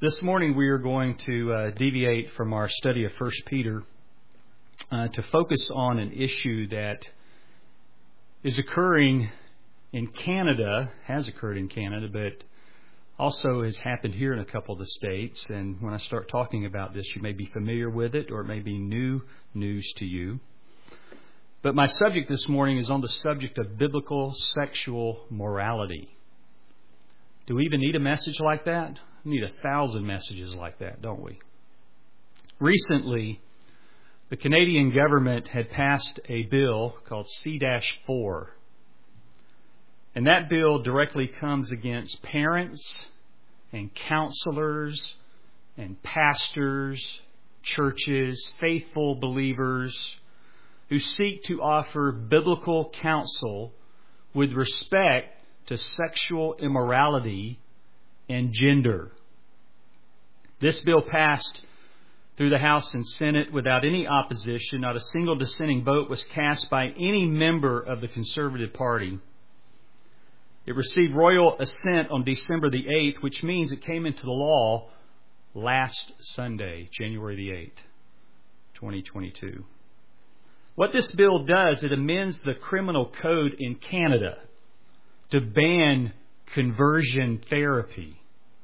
This morning we are going to deviate from our study of 1 Peter to focus on an issue that is occurring in Canada, has occurred in Canada, but also has happened here in a couple of the states. And when I start talking about this, you may be familiar with it or it may be new news to you. But my subject this morning is on the subject of biblical sexual morality. Do we even need a message like that? We need 1,000 messages like that, don't we? Recently, the Canadian government had passed a bill called C-4. And that bill directly comes against parents and counselors and pastors, churches, faithful believers who seek to offer biblical counsel with respect to sexual immorality and gender. This bill passed through the House and Senate without any opposition. Not a single dissenting vote was cast by any member of the Conservative Party. It received royal assent on December the 8th, which means it came into the law last Sunday, January the 8th, 2022. What this bill does, it amends the criminal code in Canada to ban conversion therapy.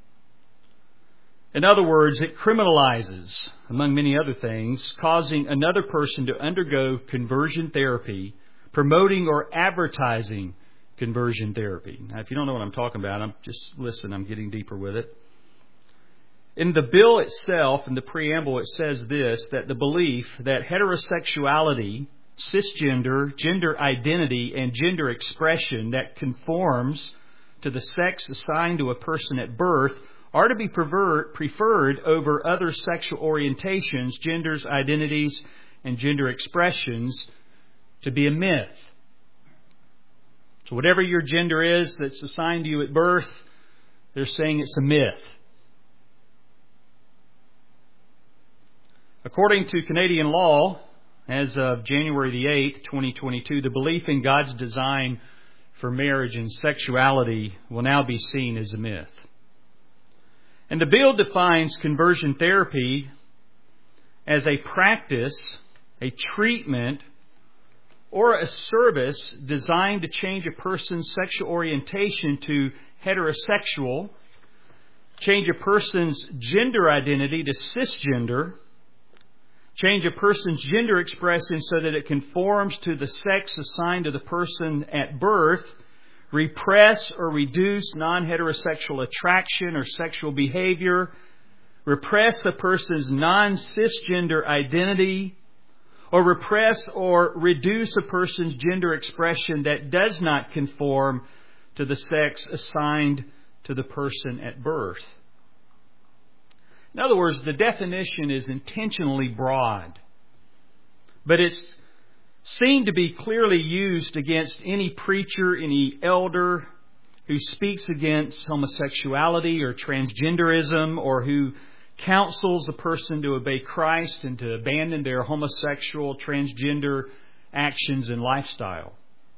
In other words, it criminalizes, among many other things, causing another person to undergo conversion therapy, promoting or advertising conversion therapy. Now, if you don't know what I'm talking about, I'm getting deeper with it. In the bill itself, in the preamble, it says this, that the belief that heterosexuality, cisgender, gender identity, and gender expression that conforms to the sex assigned to a person at birth are to be preferred over other sexual orientations, genders, identities, and gender expressions to be a myth. So whatever your gender is that's assigned to you at birth, they're saying it's a myth. According to Canadian law, as of January the 8th, 2022, the belief in God's design for marriage and sexuality will now be seen as a myth. And the bill defines conversion therapy as a practice, a treatment, or a service designed to change a person's sexual orientation to heterosexual, change a person's gender identity to cisgender, change a person's gender expression so that it conforms to the sex assigned to the person at birth, repress or reduce non-heterosexual attraction or sexual behavior, repress a person's non-cisgender identity, or repress or reduce a person's gender expression that does not conform to the sex assigned to the person at birth. In other words, the definition is intentionally broad, but it's seen to be clearly used against any preacher, any elder who speaks against homosexuality or transgenderism, or who counsels a person to obey Christ and to abandon their homosexual, transgender actions and lifestyle.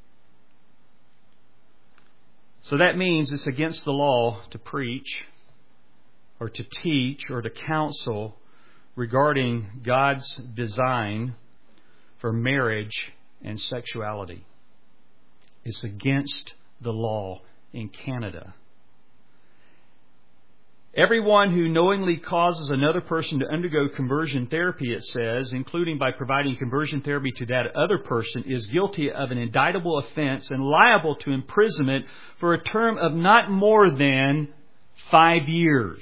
So that means it's against the law to preach or to teach or to counsel regarding God's design for marriage and sexuality. It's against the law in Canada. Everyone who knowingly causes another person to undergo conversion therapy, it says, including by providing conversion therapy to that other person, is guilty of an indictable offense and liable to imprisonment for a term of not more than 5 years.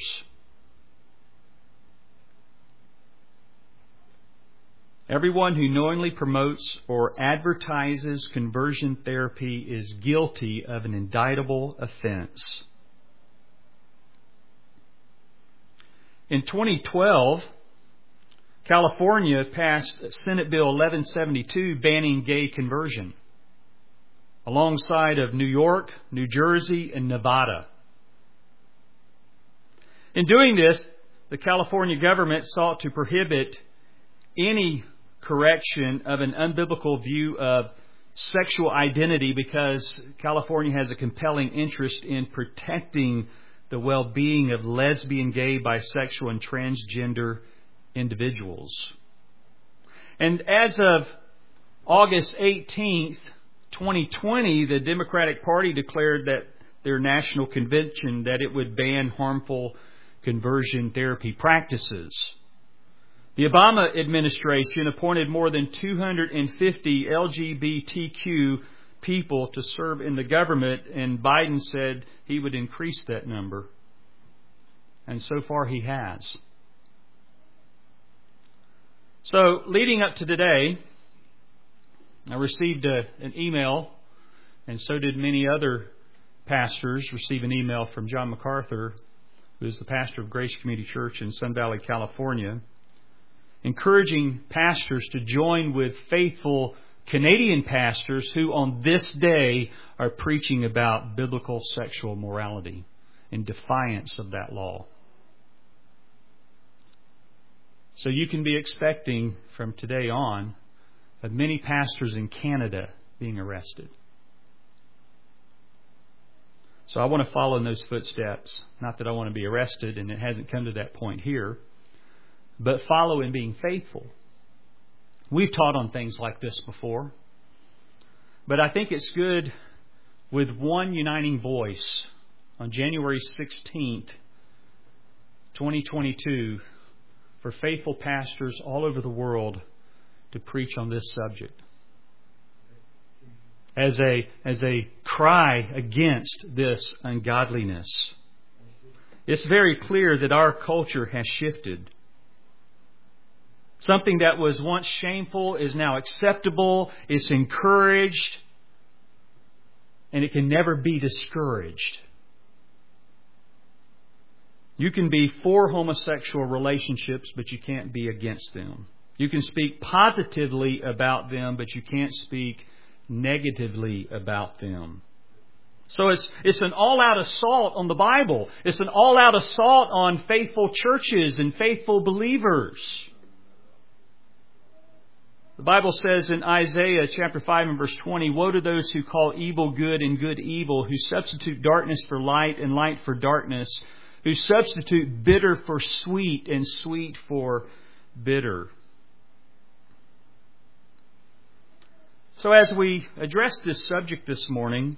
Everyone who knowingly promotes or advertises conversion therapy is guilty of an indictable offense. In 2012, California passed Senate Bill 1172 banning gay conversion, alongside of New York, New Jersey, and Nevada. In doing this, the California government sought to prohibit any correction of an unbiblical view of sexual identity because California has a compelling interest in protecting the well-being of lesbian, gay, bisexual, and transgender individuals. And as of August 18th, 2020, the Democratic Party declared that their national convention that it would ban harmful conversion therapy practices. The Obama administration appointed more than 250 LGBTQ people to serve in the government, and Biden said he would increase that number. And so far he has. So, leading up to today, I received an email, and so did many other pastors receive an email from John MacArthur, who is the pastor of Grace Community Church in Sun Valley, California, encouraging pastors to join with faithful Canadian pastors who on this day are preaching about biblical sexual morality in defiance of that law. So you can be expecting from today on of many pastors in Canada being arrested. So I want to follow in those footsteps. Not that I want to be arrested, and it hasn't come to that point here, but follow in being faithful. We've taught on things like this before, but I think it's good with one uniting voice on January 16th, 2022, for faithful pastors all over the world to preach on this subject. As a cry against this ungodliness. It's very clear that our culture has shifted. Something that was once shameful is now acceptable, it's encouraged, and it can never be discouraged. You can be for homosexual relationships, but you can't be against them. You can speak positively about them, but you can't speak negatively about them. So it's an all-out assault on the Bible. It's an all-out assault on faithful churches and faithful believers. The Bible says in Isaiah chapter 5 and verse 20, "Woe to those who call evil good and good evil, who substitute darkness for light and light for darkness, who substitute bitter for sweet and sweet for bitter." So as we address this subject this morning,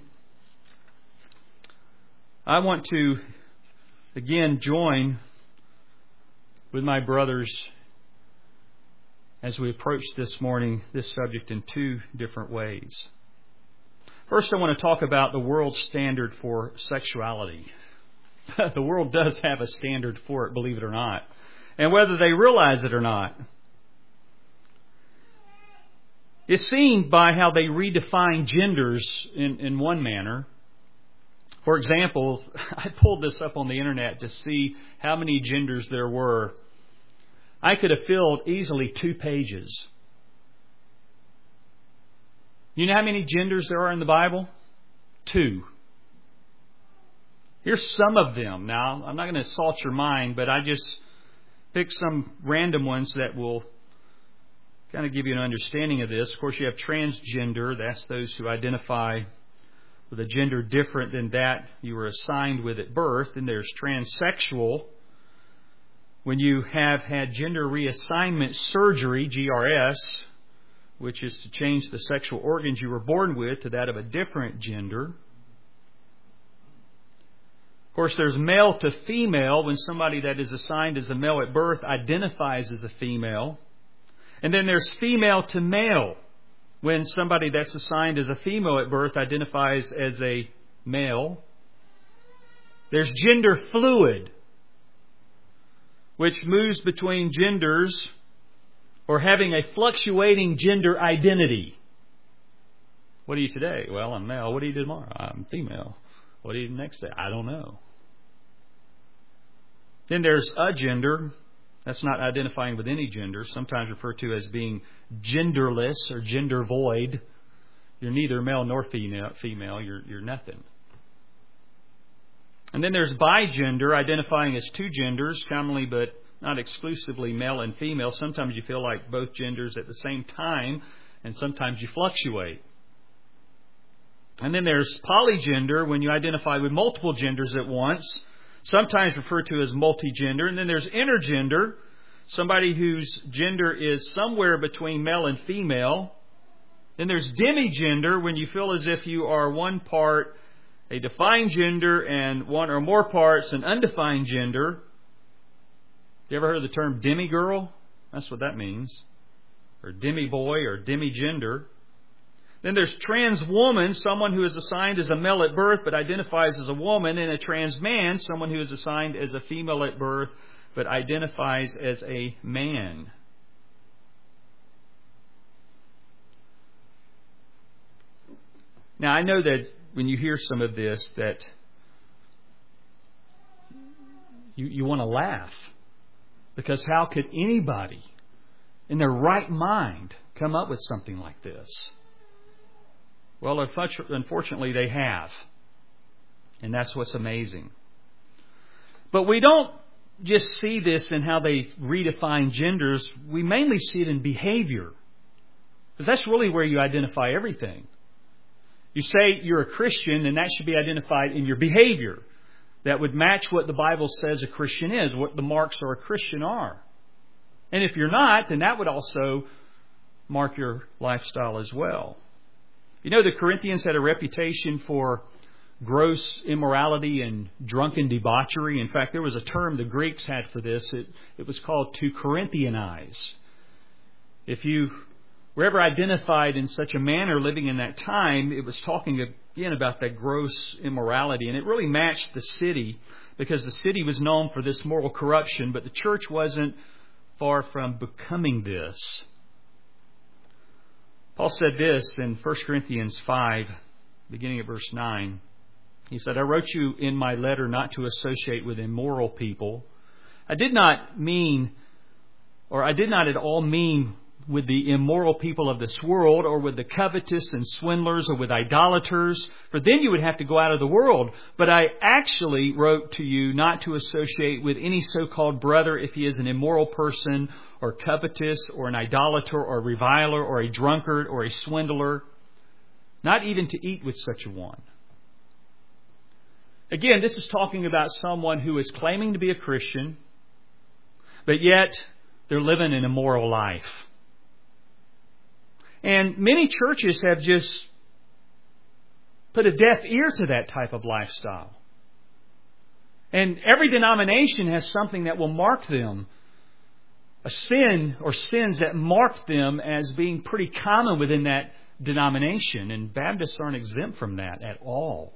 I want to again join with my brothers as we approach this morning this subject in two different ways. First, I want to talk about the world's standard for sexuality. The world does have a standard for it, believe it or not, and whether they realize it or not. It's seen by how they redefine genders in one manner. For example, I pulled this up on the internet to see how many genders there were. I could have filled easily 2 pages. You know how many genders there are in the Bible? 2. Here's some of them. Now, I'm not going to assault your mind, but I just picked some random ones that will kind of give you an understanding of this. Of course, you have transgender. That's those who identify with a gender different than that you were assigned with at birth. And there's transsexual. When you have had gender reassignment surgery, GRS, which is to change the sexual organs you were born with to that of a different gender. Of course, there's male to female, when somebody that is assigned as a male at birth identifies as a female. And then there's female to male, when somebody that's assigned as a female at birth identifies as a male. There's gender fluid, which moves between genders or having a fluctuating gender identity. What are you today? Well, I'm male. What do you do tomorrow? I'm female. What do you do next day? I don't know. Then there's agender. That's not identifying with any gender, sometimes referred to as being genderless or gender void. You're neither male nor female. You're nothing. And then there's bigender, identifying as 2 genders, commonly but not exclusively male and female. Sometimes you feel like both genders at the same time, and sometimes you fluctuate. And then there's polygender, when you identify with multiple genders at once. sometimes referred to as multigender. And then there's intergender, somebody whose gender is somewhere between male and female. Then there's demigender, when you feel as if you are one part a defined gender and one or more parts an undefined gender. You ever heard of the term demigirl? That's what that means. Or demi-boy or demigender. Then there's trans woman, someone who is assigned as a male at birth but identifies as a woman. And a trans man, someone who is assigned as a female at birth but identifies as a man. Now, I know that when you hear some of this that you want to laugh. Because how could anybody in their right mind come up with something like this? Well, unfortunately, they have. And that's what's amazing. But we don't just see this in how they redefine genders. We mainly see it in behavior. Because that's really where you identify everything. You say you're a Christian, and that should be identified in your behavior. That would match what the Bible says a Christian is, what the marks of a Christian are. And if you're not, then that would also mark your lifestyle as well. You know, the Corinthians had a reputation for gross immorality and drunken debauchery. In fact, there was a term the Greeks had for this. It was called to Corinthianize. If you were ever identified in such a manner living in that time, it was talking again about that gross immorality. And it really matched the city, because the city was known for this moral corruption, but the church wasn't far from becoming this. Paul said this in 1 Corinthians 5, beginning at verse 9. He said, I wrote you in my letter not to associate with immoral people. I did not at all mean with the immoral people of this world, or with the covetous and swindlers, or with idolaters, for then you would have to go out of the world. But I actually wrote to you not to associate with any so-called brother if he is an immoral person, or covetous, or an idolater, or a reviler, or a drunkard, or a swindler, not even to eat with such a one. Again, this is talking about someone who is claiming to be a Christian, but yet they're living an immoral life. And many churches have just put a deaf ear to that type of lifestyle. And every denomination has something that will mark them. A sin or sins that mark them as being pretty common within that denomination. And Baptists aren't exempt from that at all.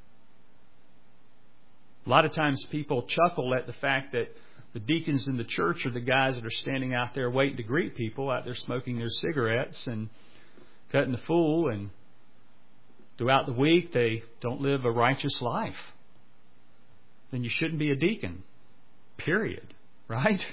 A lot of times people chuckle at the fact that the deacons in the church are the guys that are standing out there waiting to greet people, out there smoking their cigarettes and cutting the fool, and throughout the week they don't live a righteous life. Then you shouldn't be a deacon. Period. Right?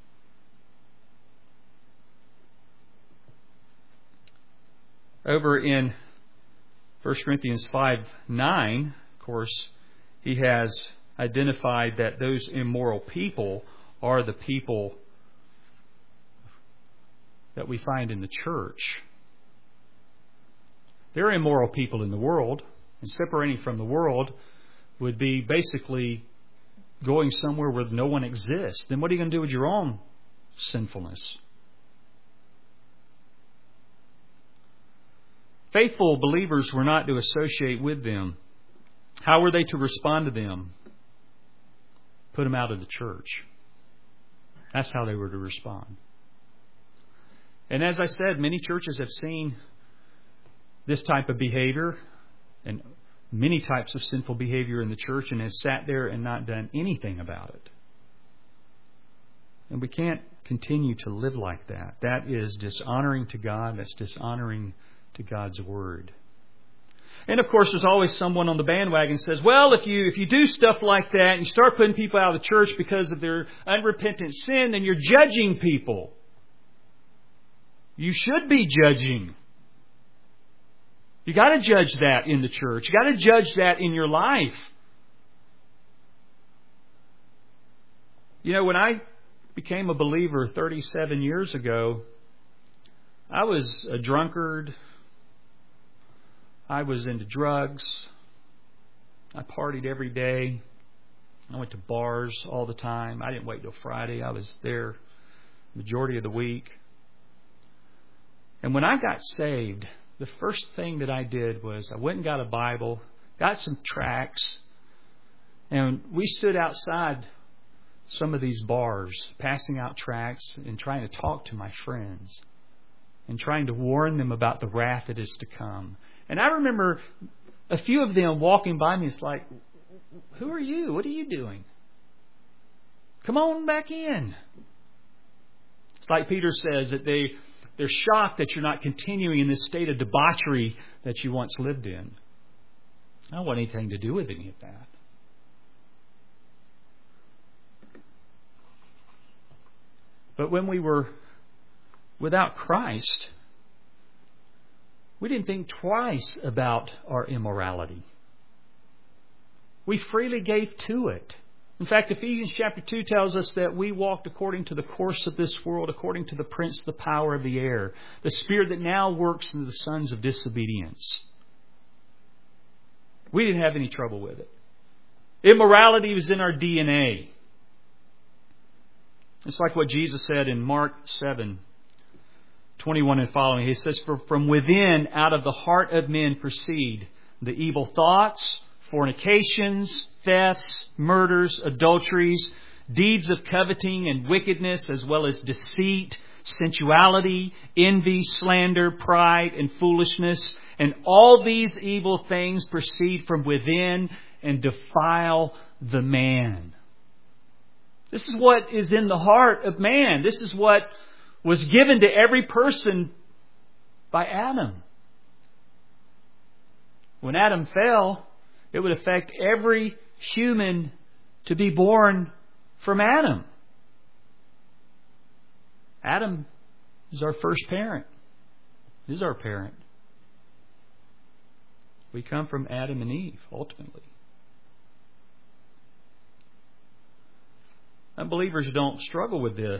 Over in 1 Corinthians 5:9, of course, he has identified that those immoral people are the people that we find in the church. There are immoral people in the world, and separating from the world would be basically going somewhere where no one exists. Then what are you going to do with your own sinfulness? Faithful believers were not to associate with them. How were they to respond to them? Put them out of the church. That's how they were to respond. And as I said, many churches have seen this type of behavior and many types of sinful behavior in the church, and have sat there and not done anything about it. And we can't continue to live like that. That is dishonoring to God. That's dishonoring to God's Word. And of course, there's always someone on the bandwagon says, well, if you do stuff like that and you start putting people out of the church because of their unrepentant sin, then you're judging people. You should be judging. You got to judge that in the church. You got to judge that in your life. You know, when I became a believer 37 years ago, I was a drunkard. I was into drugs. I partied every day. I went to bars all the time. I didn't wait till Friday. I was there majority of the week. And when I got saved, the first thing that I did was I went and got a Bible, got some tracts, and we stood outside some of these bars, passing out tracts and trying to talk to my friends and trying to warn them about the wrath that is to come. And I remember a few of them walking by me. It's like, who are you? What are you doing? Come on back in. It's like Peter says that they're shocked that you're not continuing in this state of debauchery that you once lived in. I don't want anything to do with any of that. But when we were without Christ, we didn't think twice about our immorality. We freely gave to it. In fact, Ephesians chapter 2 tells us that we walked according to the course of this world, according to the prince of the power of the air, the spirit that now works in the sons of disobedience. We didn't have any trouble with it. Immorality was in our DNA. It's like what Jesus said in Mark 7:21 and following. He says, "For from within, out of the heart of men proceed the evil thoughts, fornications, thefts, murders, adulteries, deeds of coveting and wickedness, as well as deceit, sensuality, envy, slander, pride, and foolishness. And all these evil things proceed from within and defile the man." This is what is in the heart of man. This is what was given to every person by Adam. When Adam fell, it would affect every human to be born from Adam. Adam is our first parent. He is our parent. We come from Adam and Eve, ultimately. Unbelievers don't struggle with this.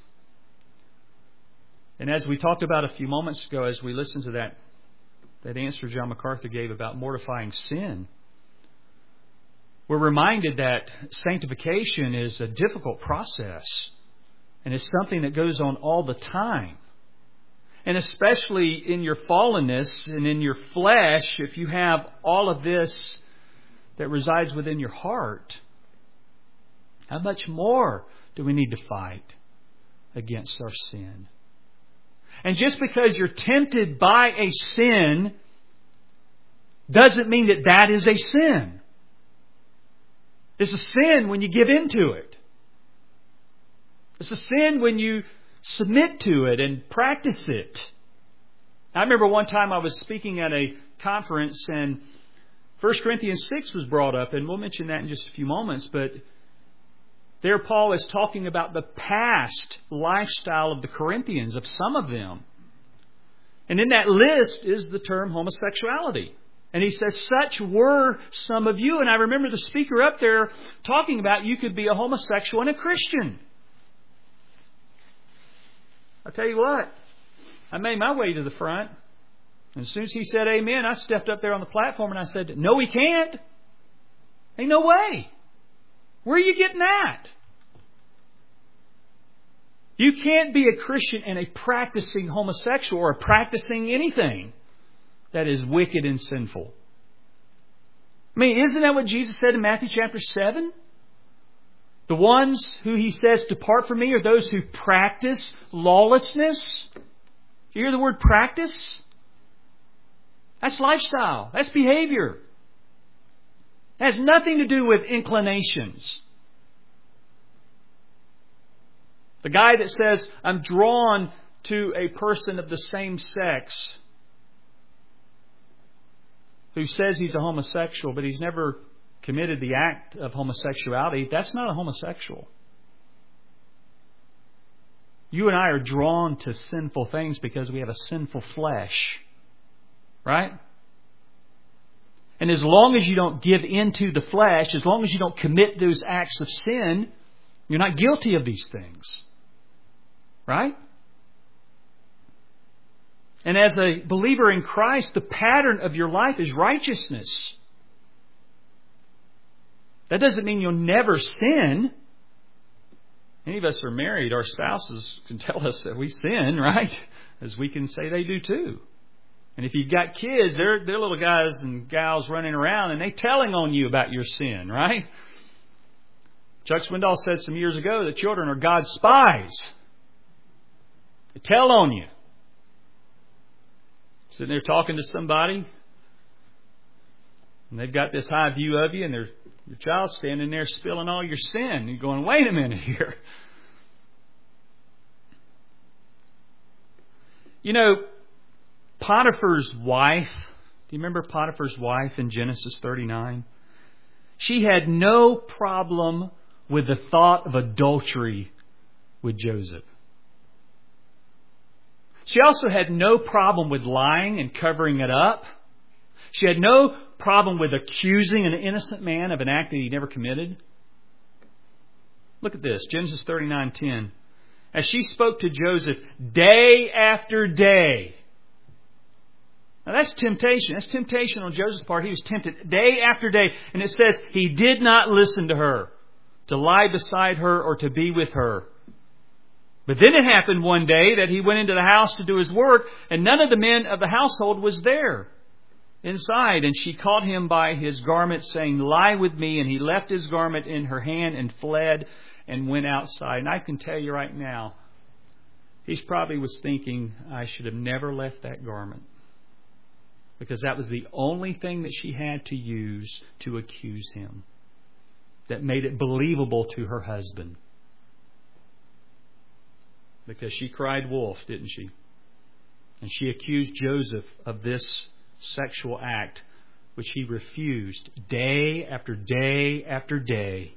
And as we talked about a few moments ago, as we listened to that answer John MacArthur gave about mortifying sin, we're reminded that sanctification is a difficult process. And it's something that goes on all the time. And especially in your fallenness and in your flesh, if you have all of this that resides within your heart, how much more do we need to fight against our sin? And just because you're tempted by a sin doesn't mean that that is a sin. It's a sin when you give into it. It's a sin when you submit to it and practice it. I remember one time I was speaking at a conference and 1 Corinthians 6 was brought up, and we'll mention that in just a few moments, but there Paul is talking about the past lifestyle of the Corinthians, of some of them. And in that list is the term homosexuality. And he says, such were some of you. And I remember the speaker up there talking about you could be a homosexual and a Christian. I'll tell you what, I made my way to the front. And as soon as he said amen, I stepped up there on the platform and I said, no, he can't. Ain't no way. Where are you getting that? You can't be a Christian and a practicing homosexual or practicing anything that is wicked and sinful. I mean, isn't that what Jesus said in Matthew chapter 7? The ones who he says depart from me are those who practice lawlessness. You hear the word practice? That's lifestyle. That's behavior. It has nothing to do with inclinations. The guy that says, I'm drawn to a person of the same sex, who says he's a homosexual, but he's never committed the act of homosexuality, that's not a homosexual. You and I are drawn to sinful things because we have a sinful flesh. Right? And as long as you don't give into the flesh, as long as you don't commit those acts of sin, you're not guilty of these things. Right? And as a believer in Christ, the pattern of your life is righteousness. That doesn't mean you'll never sin. Any of us are married, our spouses can tell us that we sin, right? As we can say they do too. And if you've got kids, they're little guys and gals running around and they telling on you about your sin, right? Chuck Swindoll said some years ago that children are God's spies. They tell on you. Sitting there talking to somebody, and they've got this high view of you, and your child's standing there spilling all your sin. You're going, wait a minute here. You know, Potiphar's wife, do you remember Potiphar's wife in Genesis 39? She had no problem with the thought of adultery with Joseph. She also had no problem with lying and covering it up. She had no problem with accusing an innocent man of an act that he never committed. Look at this, Genesis 39:10. As she spoke to Joseph day after day. Now that's temptation. That's temptation on Joseph's part. He was tempted day after day. And it says he did not listen to her, to lie beside her or to be with her. But then it happened one day that he went into the house to do his work, and none of the men of the household was there inside. And she caught him by his garment, saying, lie with me. And he left his garment in her hand and fled and went outside. And I can tell you right now, he probably was thinking, I should have never left that garment. Because that was the only thing that she had to use to accuse him. That made it believable to her husband. Because she cried wolf, didn't she? And she accused Joseph of this sexual act, which he refused day after day after day.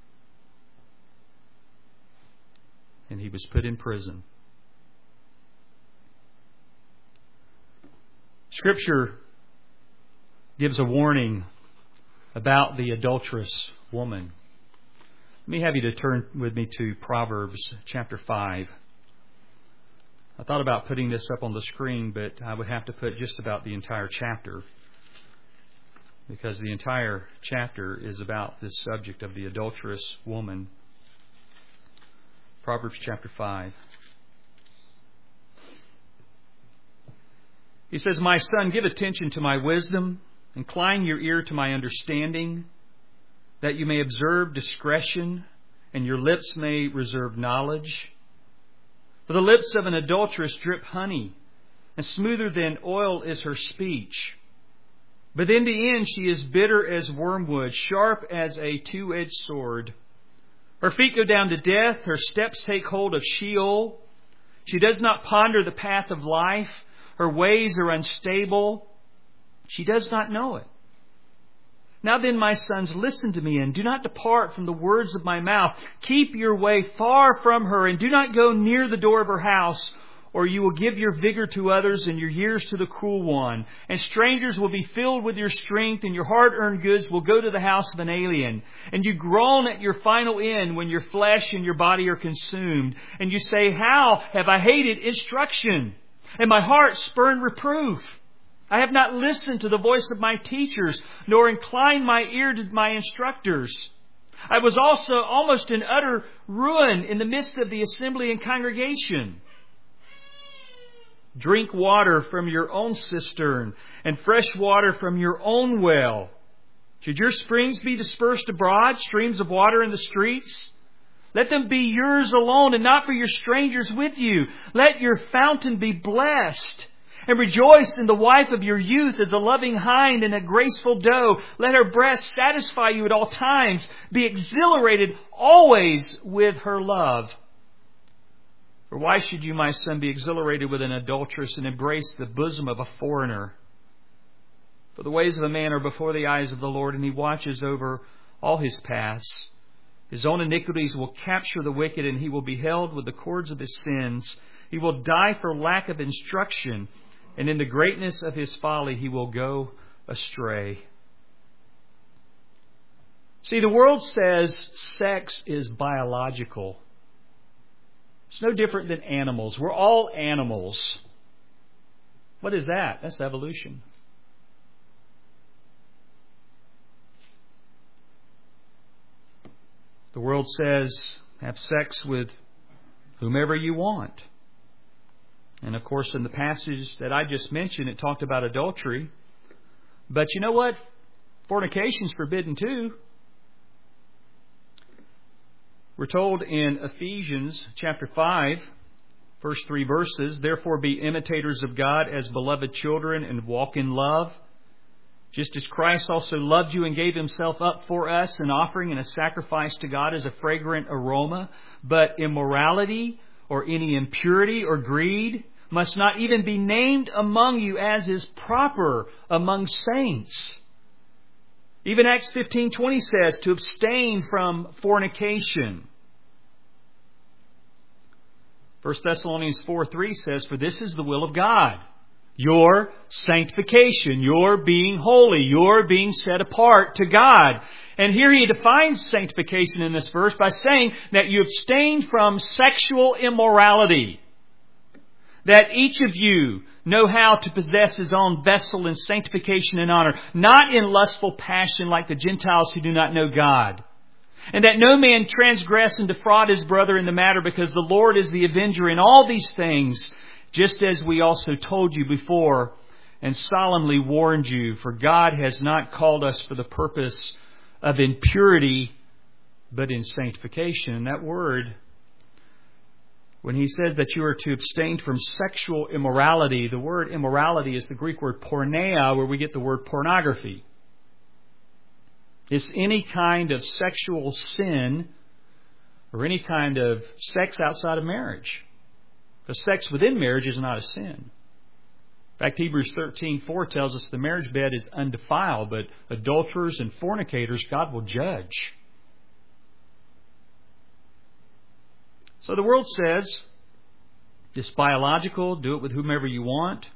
And he was put in prison. Scripture gives a warning about the adulterous woman. Let me have you to turn with me to Proverbs chapter 5. I thought about putting this up on the screen, but I would have to put just about the entire chapter, because the entire chapter is about this subject of the adulterous woman. Proverbs chapter 5. He says, my son, give attention to my wisdom. Incline your ear to my understanding, that you may observe discretion, and your lips may reserve knowledge. For the lips of an adulteress drip honey, and smoother than oil is her speech. But in the end she is bitter as wormwood, sharp as a two-edged sword. Her feet go down to death, her steps take hold of Sheol. She does not ponder the path of life. Her ways are unstable. She does not know it. Now then, my sons, listen to me and do not depart from the words of my mouth. Keep your way far from her and do not go near the door of her house, or you will give your vigor to others and your years to the cruel one. And strangers will be filled with your strength, and your hard-earned goods will go to the house of an alien. And you groan at your final end when your flesh and your body are consumed. And you say, how have I hated instruction? And my heart spurned reproof. I have not listened to the voice of my teachers, nor inclined my ear to my instructors. I was also almost in utter ruin in the midst of the assembly and congregation. Drink water from your own cistern, and fresh water from your own well. Should your springs be dispersed abroad, streams of water in the streets? Let them be yours alone and not for your strangers with you. Let your fountain be blessed. And rejoice in the wife of your youth as a loving hind and a graceful doe. Let her breast satisfy you at all times. Be exhilarated always with her love. For why should you, my son, be exhilarated with an adulteress and embrace the bosom of a foreigner? For the ways of a man are before the eyes of the Lord, and He watches over all his paths. His own iniquities will capture the wicked, and he will be held with the cords of his sins. He will die for lack of instruction, and in the greatness of his folly he will go astray. See, the world says sex is biological. It's no different than animals. We're all animals. What is that? That's evolution. The world says, have sex with whomever you want. And of course, in the passage that I just mentioned, it talked about adultery. But you know what? Fornication's forbidden too. We're told in Ephesians chapter 5, first 3 verses, therefore be imitators of God as beloved children and walk in love, just as Christ also loved you and gave Himself up for us, an offering and a sacrifice to God as a fragrant aroma. But immorality or any impurity or greed must not even be named among you, as is proper among saints. Even Acts 15:20 says to abstain from fornication. 1 Thessalonians 4:3 says, for this is the will of God, your sanctification, your being holy, your being set apart to God. And here he defines sanctification in this verse by saying that you abstain from sexual immorality. That each of you know how to possess his own vessel in sanctification and honor, not in lustful passion like the Gentiles who do not know God. And that no man transgress and defraud his brother in the matter, because the Lord is the avenger in all these things, just as we also told you before and solemnly warned you. For God has not called us for the purpose of impurity, but in sanctification. And that word, when he says that you are to abstain from sexual immorality, the word immorality is the Greek word porneia, where we get the word pornography. It's any kind of sexual sin or any kind of sex outside of marriage. Because sex within marriage is not a sin. In fact, Hebrews 13:4 tells us the marriage bed is undefiled, but adulterers and fornicators God will judge. So the world says, it's biological, do it with whomever you want.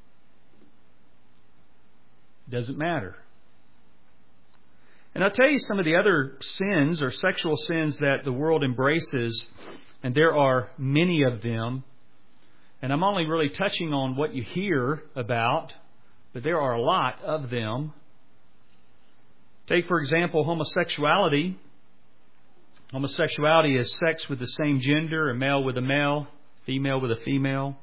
Doesn't matter. And I'll tell you some of the other sins or sexual sins that the world embraces, and there are many of them. And I'm only really touching on what you hear about, but there are a lot of them. Take, for example, homosexuality. Homosexuality is sex with the same gender, a male with a male, female with a female.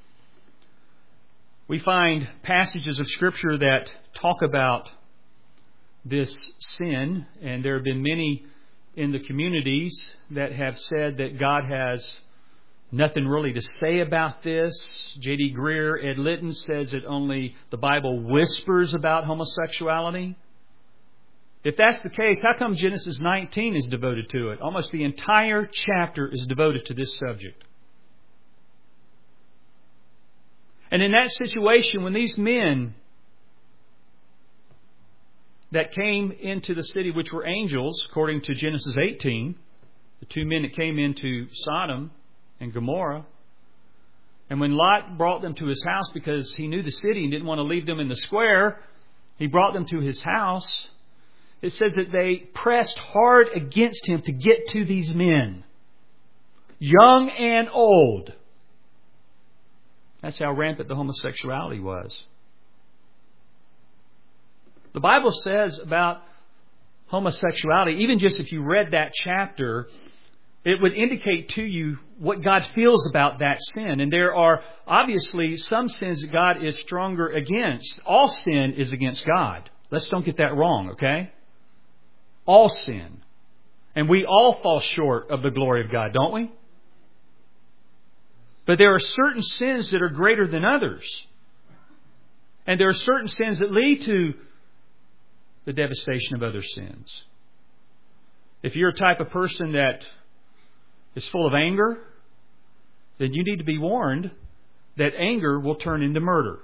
We find passages of Scripture that talk about this sin, and there have been many in the communities that have said that God has nothing really to say about this. J.D. Greer, Ed Litton says that only the Bible whispers about homosexuality. If that's the case, how come Genesis 19 is devoted to it? Almost the entire chapter is devoted to this subject. And in that situation, when these men that came into the city, which were angels, according to Genesis 18, the 2 men that came into Sodom and Gomorrah, and when Lot brought them to his house because he knew the city and didn't want to leave them in the square, he brought them to his house. It says that they pressed hard against him to get to these men, young and old. That's how rampant the homosexuality was. The Bible says about homosexuality, even just if you read that chapter, it would indicate to you what God feels about that sin. And there are obviously some sins that God is stronger against. All sin is against God. Let's don't get that wrong, okay? All sin. And we all fall short of the glory of God, don't we? But there are certain sins that are greater than others. And there are certain sins that lead to the devastation of other sins. If you're a type of person that is full of anger, then you need to be warned that anger will turn into murder.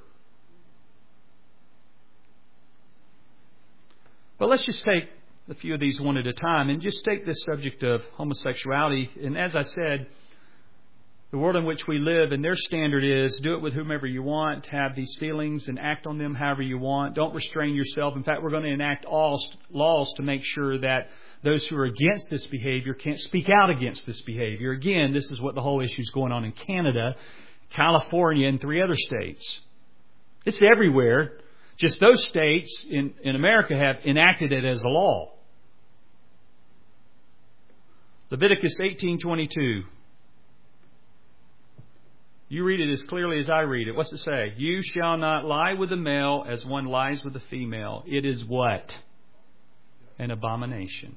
But let's just take a few of these one at a time and just take this subject of homosexuality. And as I said, the world in which we live, and their standard is do it with whomever you want, have these feelings and act on them however you want. Don't restrain yourself. In fact, we're going to enact all laws to make sure that those who are against this behavior can't speak out against this behavior. Again, this is what the whole issue is going on in Canada, California, and 3 other states. It's everywhere. Just those states in America have enacted it as a law. Leviticus 18:22. You read it as clearly as I read it. What's it say? You shall not lie with a male as one lies with a female. It is what? An abomination.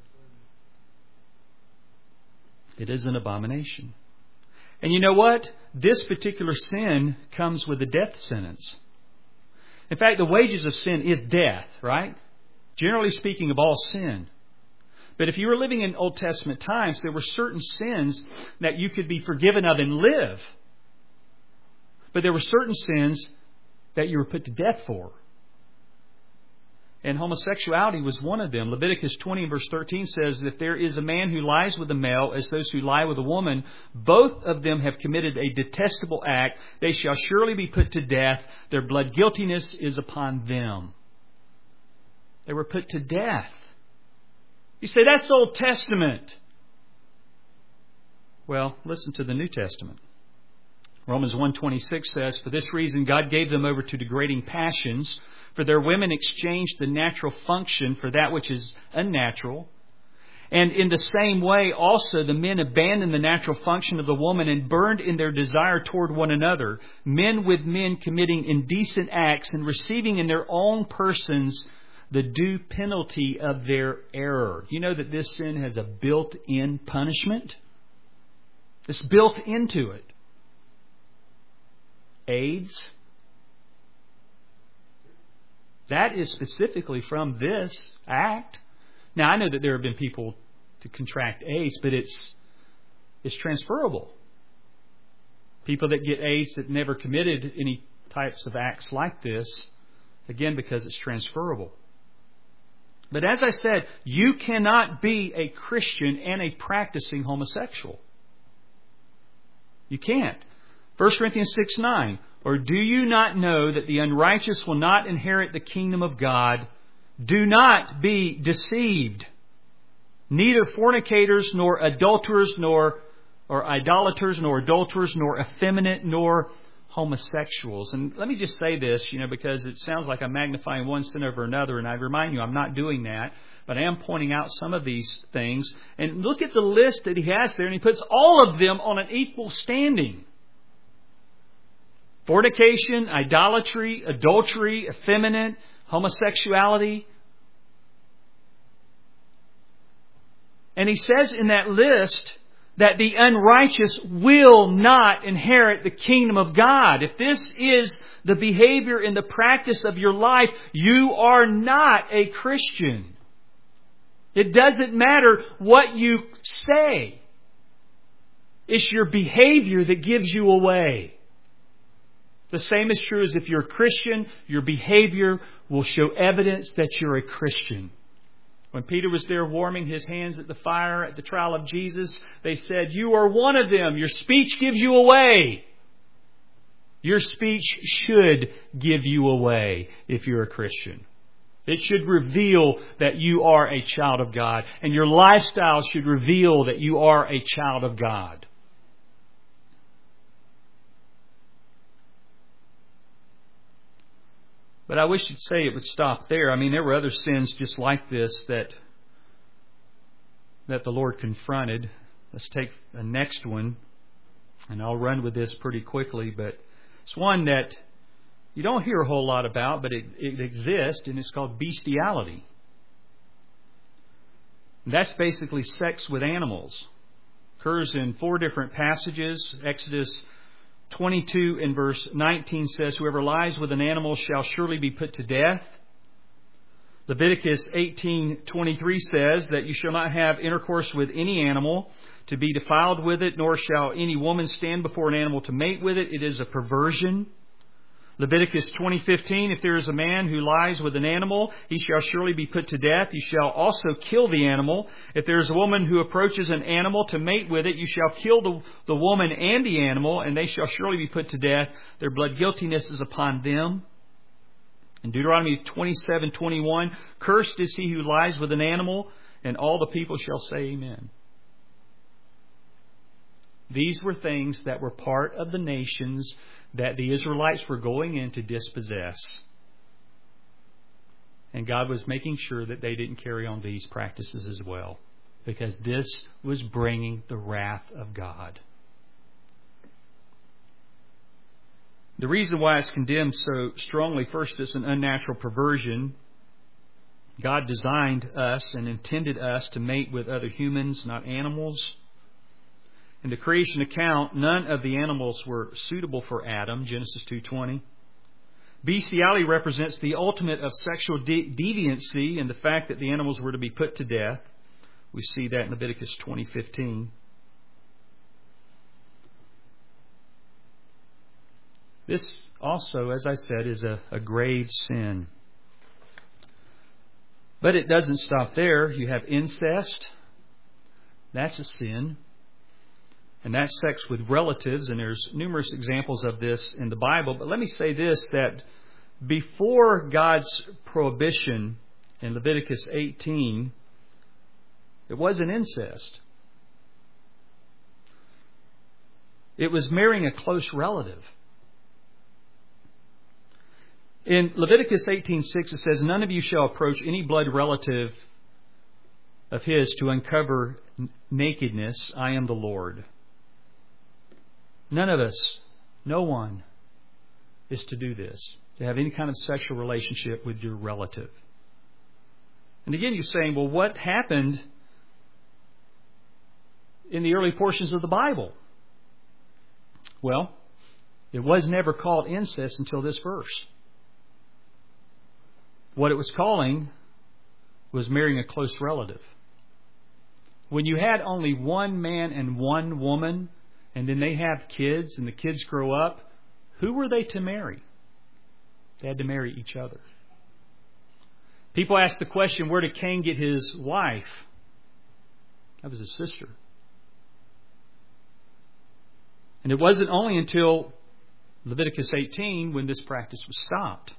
It is an abomination. And you know what? This particular sin comes with a death sentence. In fact, the wages of sin is death, right? Generally speaking, of all sin. But if you were living in Old Testament times, there were certain sins that you could be forgiven of and live. But there were certain sins that you were put to death for. And homosexuality was one of them. Leviticus 20 verse 13 says that there is a man who lies with a male as those who lie with a woman. Both of them have committed a detestable act. They shall surely be put to death. Their blood guiltiness is upon them. They were put to death. You say, that's Old Testament. Well, listen to the New Testament. Romans 1:26 says, for this reason God gave them over to degrading passions, for their women exchanged the natural function for that which is unnatural. And in the same way also the men abandoned the natural function of the woman and burned in their desire toward one another, men with men committing indecent acts and receiving in their own persons the due penalty of their error. You know that this sin has a built-in punishment? It's built into it. AIDS. That is specifically from this act. Now, I know that there have been people to contract AIDS, but it's transferable. People that get AIDS that never committed any types of acts like this, again, because it's transferable. But as I said, you cannot be a Christian and a practicing homosexual. You can't. 1 Corinthians 6:9. Or do you not know that the unrighteous will not inherit the kingdom of God? Do not be deceived. Neither fornicators, nor adulterers, nor idolaters, nor adulterers, nor effeminate, nor homosexuals. And let me just say this, because it sounds like I'm magnifying one sin over another, and I remind you I'm not doing that, but I am pointing out some of these things. And look at the list that he has there, and he puts all of them on an equal standing. Fornication, idolatry, adultery, effeminate, homosexuality. And he says in that list that the unrighteous will not inherit the kingdom of God. If this is the behavior and the practice of your life, you are not a Christian. It doesn't matter what you say. It's your behavior that gives you away. The same is true as if you're a Christian, your behavior will show evidence that you're a Christian. When Peter was there warming his hands at the fire at the trial of Jesus, they said, you are one of them. Your speech gives you away. Your speech should give you away if you're a Christian. It should reveal that you are a child of God. And your lifestyle should reveal that you are a child of God. But I wish you'd say it would stop there. I mean, there were other sins just like this that the Lord confronted. Let's take the next one, and I'll run with this pretty quickly, but it's one that you don't hear a whole lot about, but it exists, and it's called bestiality. And that's basically sex with animals. It occurs in 4 different passages. Exodus 22 and verse 19 says, whoever lies with an animal shall surely be put to death. Leviticus 18:23 says that you shall not have intercourse with any animal to be defiled with it, nor shall any woman stand before an animal to mate with it. It is a perversion. Leviticus 20:15, if there is a man who lies with an animal, he shall surely be put to death. You shall also kill the animal. If there is a woman who approaches an animal to mate with it, you shall kill the woman and the animal, and they shall surely be put to death. Their blood guiltiness is upon them. In Deuteronomy 27:21, cursed is he who lies with an animal, and all the people shall say amen. These were things that were part of the nations that the Israelites were going in to dispossess. And God was making sure that they didn't carry on these practices as well. because this was bringing the wrath of God. The reason why it's condemned so strongly, first, it's an unnatural perversion. God designed us and intended us to mate with other humans, not animals. In the creation account, none of the animals were suitable for Adam, Genesis 2:20. Bestiality represents the ultimate of sexual deviancy and the fact that the animals were to be put to death. We see that in Leviticus 20:15. This also, as I said, is a grave sin. But it doesn't stop there. You have incest. That's a sin. And that's sex with relatives. And there's numerous examples of this in the Bible. But let me say this, that before God's prohibition in Leviticus 18, it wasn't incest. It was marrying a close relative. In Leviticus 18:6 it says, "None of you shall approach any blood relative of his to uncover nakedness. I am the Lord." None of us, no one, is to do this, to have any kind of sexual relationship with your relative. And again, you're saying, well, what happened in the early portions of the Bible? Well, it was never called incest until this verse. What it was calling was marrying a close relative. When you had only one man and one woman, and then they have kids, and the kids grow up, who were they to marry? They had to marry each other. People ask the question, where did Cain get his wife? That was his sister. And it wasn't only until Leviticus 18 when this practice was stopped.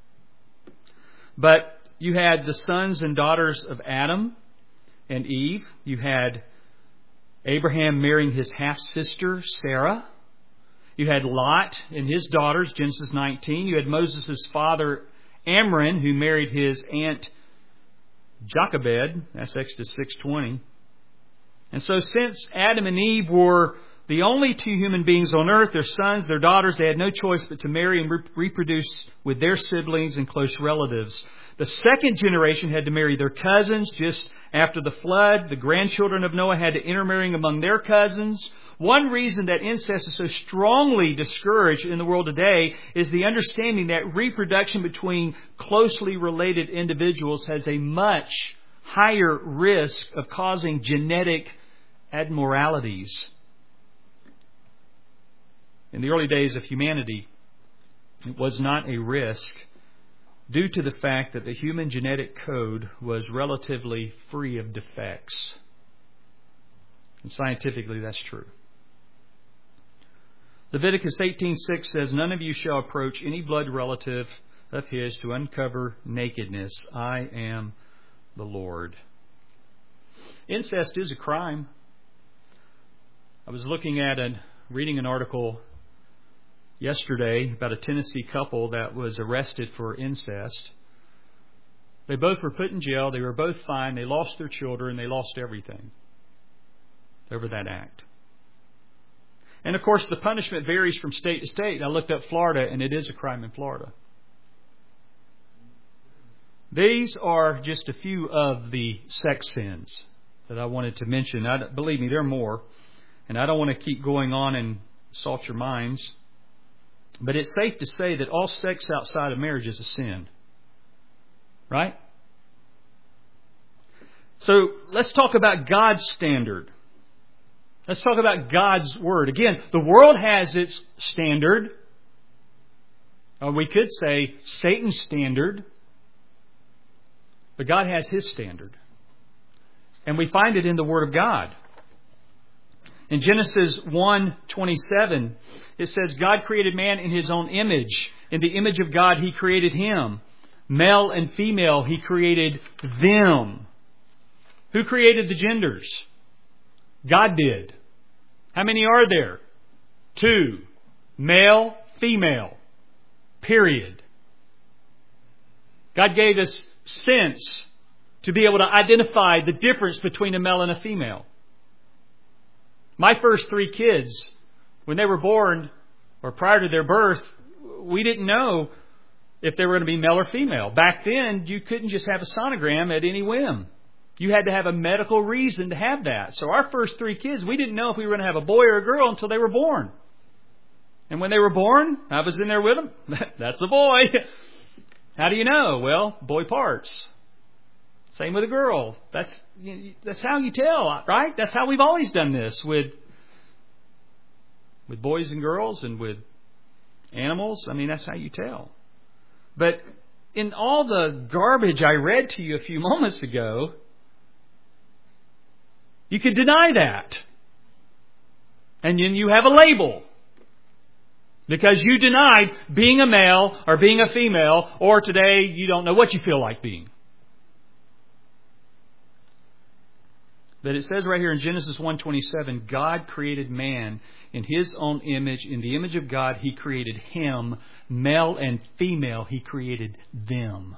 But you had the sons and daughters of Adam and Eve. You had Abraham marrying his half-sister, Sarah. You had Lot and his daughters, Genesis 19. You had Moses' father, Amram, who married his aunt, Jochebed. That's Exodus 6:20. And so since Adam and Eve were the only two human beings on earth, their sons, their daughters, they had no choice but to marry and reproduce with their siblings and close relatives. The second generation had to marry their cousins. Just after the flood, the grandchildren of Noah had to intermarry among their cousins. One reason that incest is so strongly discouraged in the world today is the understanding that reproduction between closely related individuals has a much higher risk of causing genetic abnormalities. In the early days of humanity, it was not a risk due to the fact that the human genetic code was relatively free of defects. And scientifically, that's true. Leviticus 18:6 says, "None of you shall approach any blood relative of his to uncover nakedness. I am the Lord." Incest is a crime. I was looking at reading an article yesterday about a Tennessee couple that was arrested for incest. They both were put in jail. They were both fined. They lost their children. They lost everything over that act. And of course, the punishment varies from state to state. I looked up Florida, and it is a crime in Florida. These are just a few of the sex sins that I wanted to mention. Believe me, there are more. And I don't want to keep going on and salt your minds. But it's safe to say that all sex outside of marriage is a sin. Right? So let's talk about God's standard. Let's talk about God's Word. Again, the world has its standard. Or we could say Satan's standard. But God has His standard. And we find it in the Word of God. In Genesis 1:27, it says, God created man in His own image. In the image of God, He created him. Male and female, He created them. Who created the genders? God did. How many are there? 2. Male, female. Period. God gave us sense to be able to identify the difference between a male and a female. My first 3 kids, when they were born, or prior to their birth, we didn't know if they were going to be male or female. Back then, you couldn't just have a sonogram at any whim. You had to have a medical reason to have that. So our first 3 kids, we didn't know if we were going to have a boy or a girl until they were born. And when they were born, I was in there with them. That's a boy. How do you know? Well, boy parts. Same with a girl. That's how you tell, right? That's how we've always done this with boys and girls and with animals. I mean, that's how you tell. But in all the garbage I read to you a few moments ago, you could deny that. And then you have a label. Because you denied being a male or being a female, or today you don't know what you feel like being. But it says right here in Genesis 1:27, God created man in His own image. In the image of God, He created him. Male and female, He created them.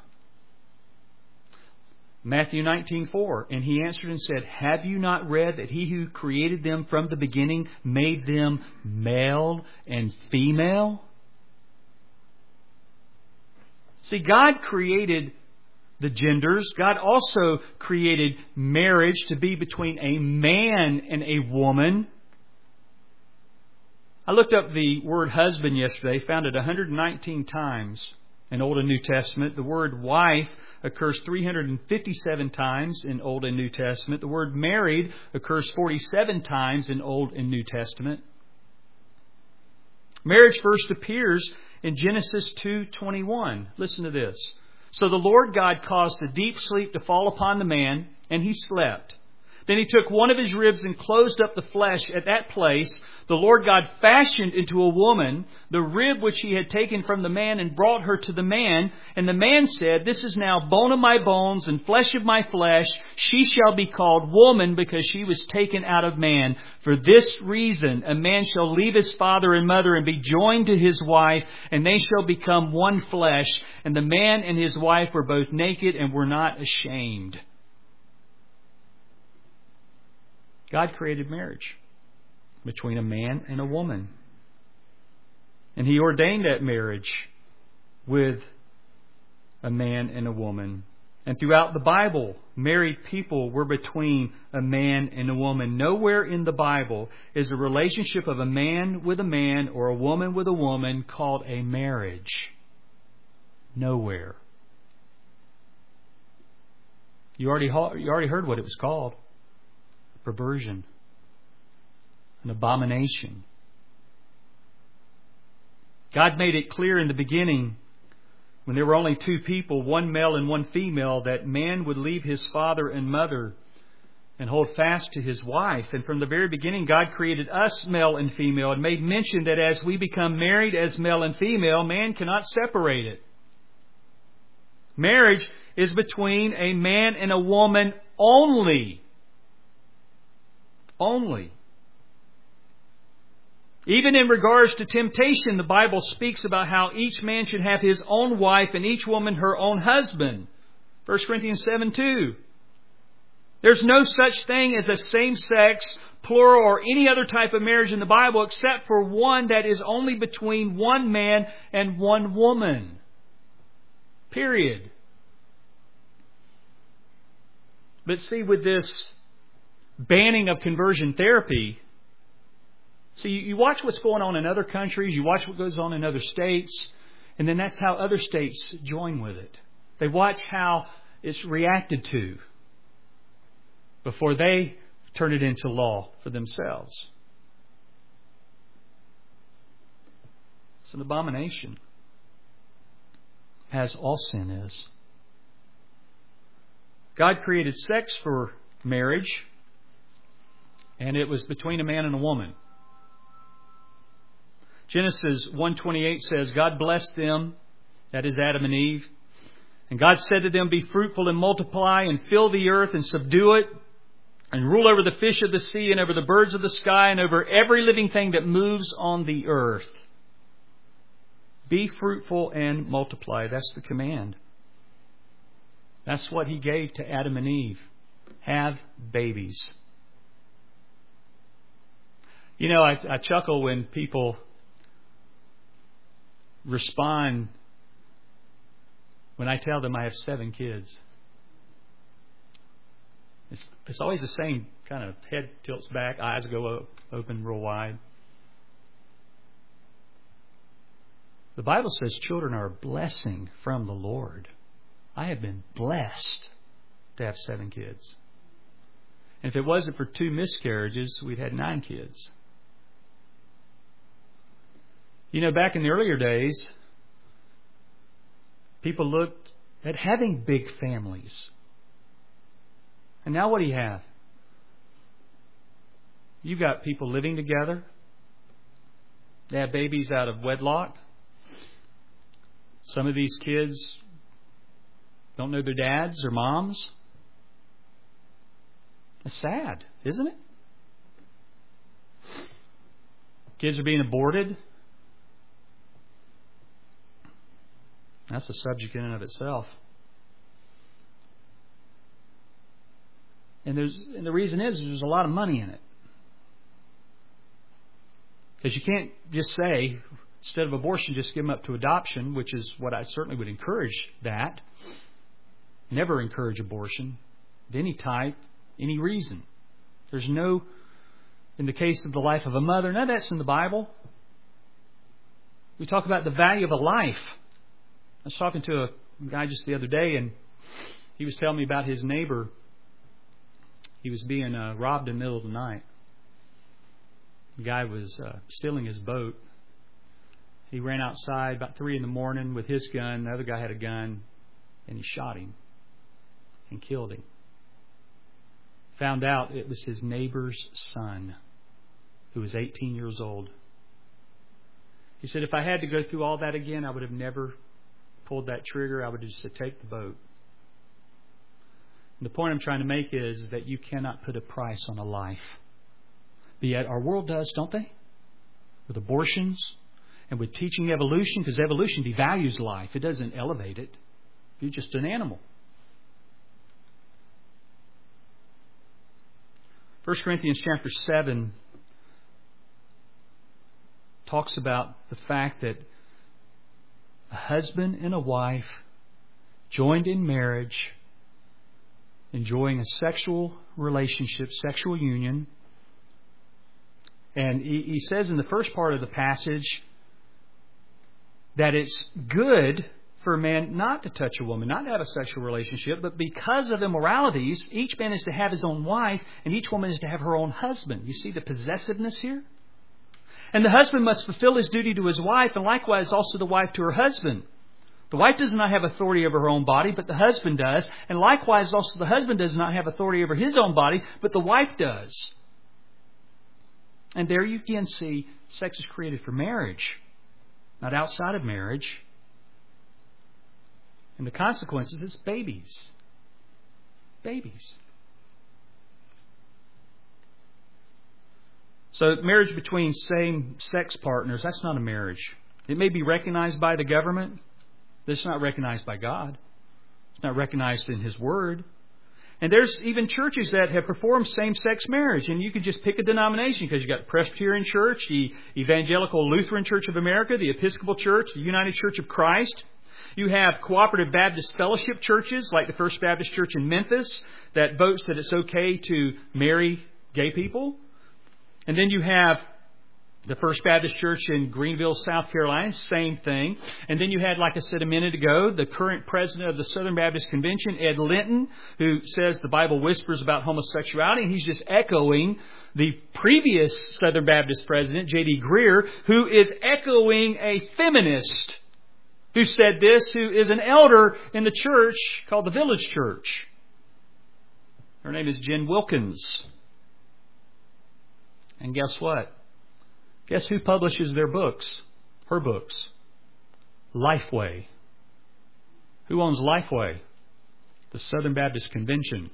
Matthew 19:4, and He answered and said, have you not read that He who created them from the beginning made them male and female? See, God created the genders. God also created marriage to be between a man and a woman. I looked up the word husband yesterday, found it 119 times in Old and New Testament. The word wife occurs 357 times in Old and New Testament. The word married occurs 47 times in Old and New Testament. Marriage first appears in Genesis 2:21. Listen to this. So the Lord God caused a deep sleep to fall upon the man, and he slept. Then He took one of his ribs and closed up the flesh at that place. The Lord God fashioned into a woman the rib which He had taken from the man and brought her to the man. And the man said, this is now bone of my bones and flesh of my flesh. She shall be called woman because she was taken out of man. For this reason, a man shall leave his father and mother and be joined to his wife, and they shall become one flesh. And the man and his wife were both naked and were not ashamed. God created marriage between a man and a woman. And He ordained that marriage with a man and a woman. And throughout the Bible, married people were between a man and a woman. Nowhere in the Bible is a relationship of a man with a man or a woman with a woman called a marriage. Nowhere. You already heard what it was called. Perversion, an abomination. God made it clear in the beginning, when there were only 2 people, one male and one female, that man would leave his father and mother and hold fast to his wife. And from the very beginning, God created us male and female and made mention that as we become married as male and female, man cannot separate it. Marriage is between a man and a woman only. Only. Even in regards to temptation, the Bible speaks about how each man should have his own wife and each woman her own husband. 1 Corinthians 7:2. There's no such thing as a same-sex, plural, or any other type of marriage in the Bible except for one that is only between one man and one woman. Period. But see, with this banning of conversion therapy, see, you watch what's going on in other countries, you watch what goes on in other states, and then that's how other states join with it. They watch how it's reacted to before they turn it into law for themselves. It's an abomination, as all sin is. God created sex for marriage, and it was between a man and a woman. Genesis 1:28 says, God blessed them, that is Adam and Eve. And God said to them, be fruitful and multiply and fill the earth and subdue it and rule over the fish of the sea and over the birds of the sky and over every living thing that moves on the earth. Be fruitful and multiply. That's the command. That's what He gave to Adam and Eve. Have babies. You know, I chuckle when people respond when I tell them I have 7 kids. It's always the same kind of head tilts back, eyes go open real wide. The Bible says children are a blessing from the Lord. I have been blessed to have 7 kids. And if it wasn't for 2 miscarriages, we'd had 9 kids. You know, back in the earlier days, people looked at having big families. And now what do you have? You've got people living together. They have babies out of wedlock. Some of these kids don't know their dads or moms. It's sad, isn't it? Kids are being aborted. That's a subject in and of itself. And the reason is there's a lot of money in it. Because you can't just say, instead of abortion, just give them up to adoption, which is what I certainly would encourage that. Never encourage abortion of any type, any reason. There's no, in the case of the life of a mother, none of that's in the Bible. We talk about the value of a life. I was talking to a guy just the other day, and he was telling me about his neighbor. He was being robbed in the middle of the night. The guy was stealing his boat. He ran outside about 3 a.m. with his gun. The other guy had a gun, and he shot him and killed him. Found out it was his neighbor's son, who was 18 years old. He said, if I had to go through all that again, I would have never pulled that trigger. I would just say, take the boat. And the point I'm trying to make is that you cannot put a price on a life. But yet our world does, don't they? With abortions and with teaching evolution, because evolution devalues life. It doesn't elevate it. You're just an animal. 1 Corinthians chapter 7 talks about the fact that a husband and a wife joined in marriage, enjoying a sexual relationship, sexual union. And he says in the first part of the passage that it's good for a man not to touch a woman, not to have a sexual relationship, but because of immoralities, each man is to have his own wife and each woman is to have her own husband. You see the possessiveness here? And the husband must fulfill his duty to his wife, and likewise also the wife to her husband. The wife does not have authority over her own body, but the husband does. And likewise also the husband does not have authority over his own body, but the wife does. And there you can see sex is created for marriage, not outside of marriage. And the consequences is babies. Babies. So marriage between same-sex partners, that's not a marriage. It may be recognized by the government, but it's not recognized by God. It's not recognized in His Word. And there's even churches that have performed same-sex marriage. And you could just pick a denomination because you've got the Presbyterian Church, the Evangelical Lutheran Church of America, the Episcopal Church, the United Church of Christ. You have Cooperative Baptist Fellowship churches like the First Baptist Church in Memphis that votes that it's okay to marry gay people. And then you have the First Baptist Church in Greenville, South Carolina, same thing. And then you had, like I said a minute ago, the current president of the Southern Baptist Convention, Ed Linton, who says the Bible whispers about homosexuality. And he's just echoing the previous Southern Baptist president, J.D. Greear, who is echoing a feminist who said this, who is an elder in the church called the Village Church. Her name is Jen Wilkins. And guess what? Guess who publishes their books? Her books. Lifeway. Who owns Lifeway? The Southern Baptist Convention.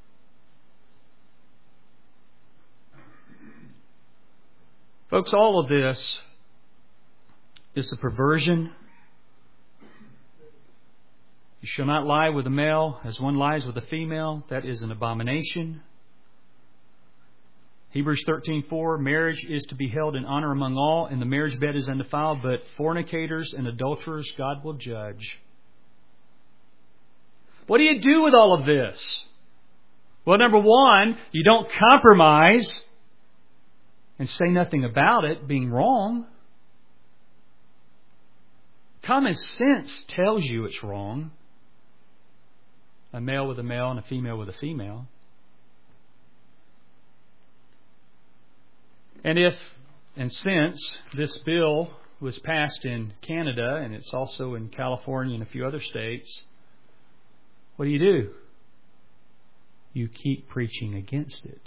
Folks, all of this is a perversion. You shall not lie with a male as one lies with a female. That is an abomination. Hebrews 13:4, marriage is to be held in honor among all, and the marriage bed is undefiled, but fornicators and adulterers God will judge. What do you do with all of this? Well, number one, you don't compromise and say nothing about it being wrong. Common sense tells you it's wrong. A male with a male and a female with a female. And if and since this bill was passed in Canada, and it's also in California and a few other states, what do? You keep preaching against it.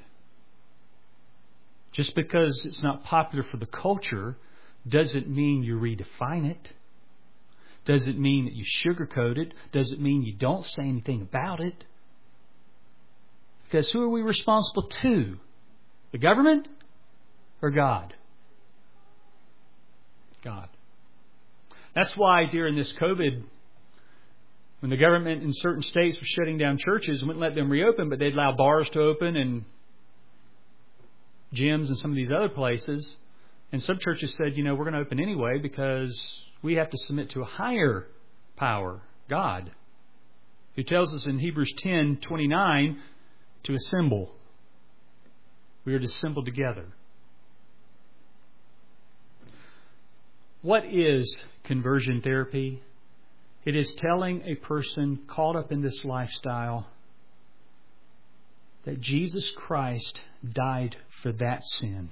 Just because it's not popular for the culture doesn't mean you redefine it. Doesn't mean that you sugarcoat it. Doesn't mean you don't say anything about it. Because who are we responsible to? The government or God? God. That's why during this COVID, when the government in certain states was shutting down churches, wouldn't let them reopen, but they'd allow bars to open and gyms and some of these other places. And some churches said, we're going to open anyway because we have to submit to a higher power, God, who tells us in Hebrews 10:29 to assemble. We are to assemble together. What is conversion therapy? It is telling a person caught up in this lifestyle that Jesus Christ died for that sin,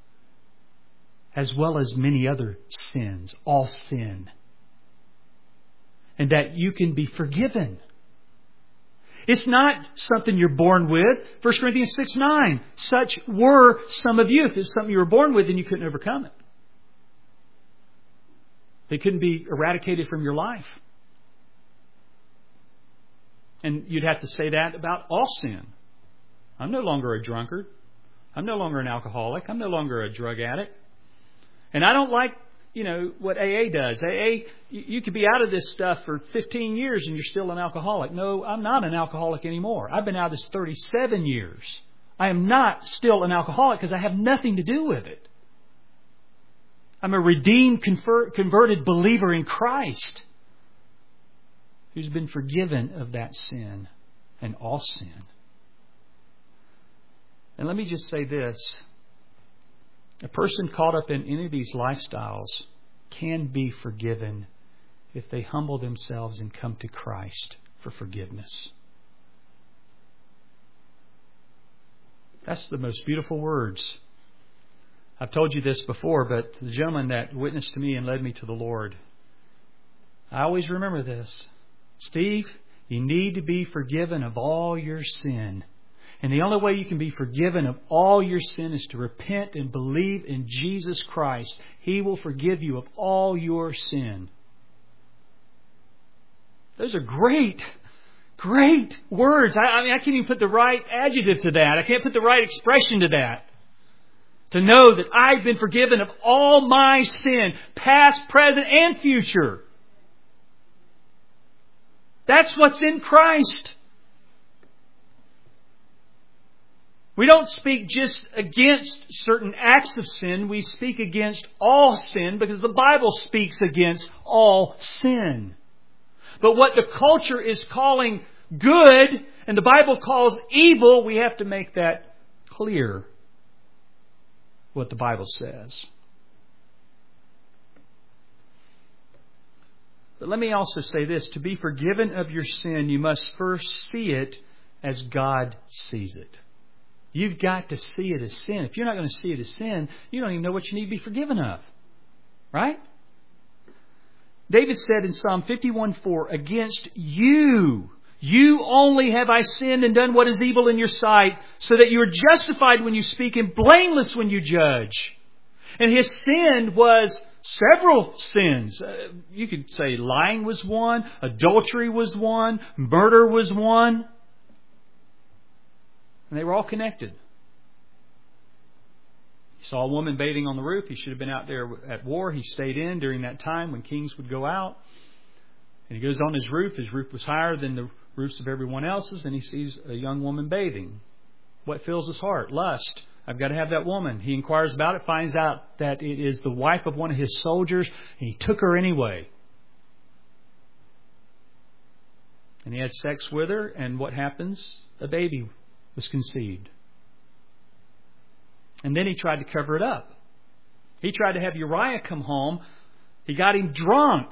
as well as many other sins, all sin, and that you can be forgiven. It's not something you're born with. 1 Corinthians 6:9, such were some of you. If it's something you were born with, then you couldn't overcome it. It couldn't be eradicated from your life. And you'd have to say that about all sin. I'm no longer a drunkard. I'm no longer an alcoholic. I'm no longer a drug addict. And I don't like, what AA does. AA, you could be out of this stuff for 15 years and you're still an alcoholic. No, I'm not an alcoholic anymore. I've been out of this 37 years. I am not still an alcoholic because I have nothing to do with it. I'm a redeemed, converted believer in Christ who's been forgiven of that sin and all sin. And let me just say this. A person caught up in any of these lifestyles can be forgiven if they humble themselves and come to Christ for forgiveness. That's the most beautiful words. I've told you this before, but the gentleman that witnessed to me and led me to the Lord, I always remember this. Steve, you need to be forgiven of all your sin. And the only way you can be forgiven of all your sin is to repent and believe in Jesus Christ. He will forgive you of all your sin. Those are great, great words. I can't even put the right adjective to that. I can't put the right expression to that. To know that I've been forgiven of all my sin, past, present, and future. That's what's in Christ. We don't speak just against certain acts of sin. We speak against all sin because the Bible speaks against all sin. But what the culture is calling good and the Bible calls evil, we have to make that clear. What the Bible says. But let me also say this. To be forgiven of your sin, you must first see it as God sees it. You've got to see it as sin. If you're not going to see it as sin, you don't even know what you need to be forgiven of. Right? David said in Psalm 51:4, against you only have I sinned and done what is evil in your sight, so that you are justified when you speak and blameless when you judge. And his sin was several sins. You could say lying was one, adultery was one, murder was one. And they were all connected. He saw a woman bathing on the roof. He should have been out there at war. He stayed in during that time when kings would go out. And he goes on his roof. His roof was higher than the roofs of everyone else's, and he sees a young woman bathing. What fills his heart? Lust. I've got to have that woman. He inquires about it, finds out that it is the wife of one of his soldiers, and he took her anyway. And he had sex with her, and what happens? A baby was conceived. And then he tried to cover it up. He tried to have Uriah come home. He got him drunk,